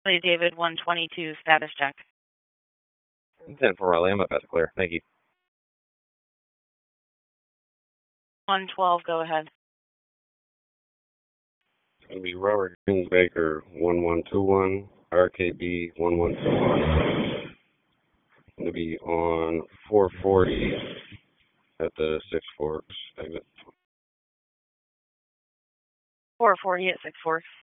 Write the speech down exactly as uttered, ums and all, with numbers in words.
Lady David, one twenty-two, status check. ten four Riley, I'm about to clear. Thank you. one twelve, go ahead. It's going to be Robert Green Baker, one one two one, R K B, one one two one. Going to be on four forty at the Six Forks exit. four forty at Six Forks.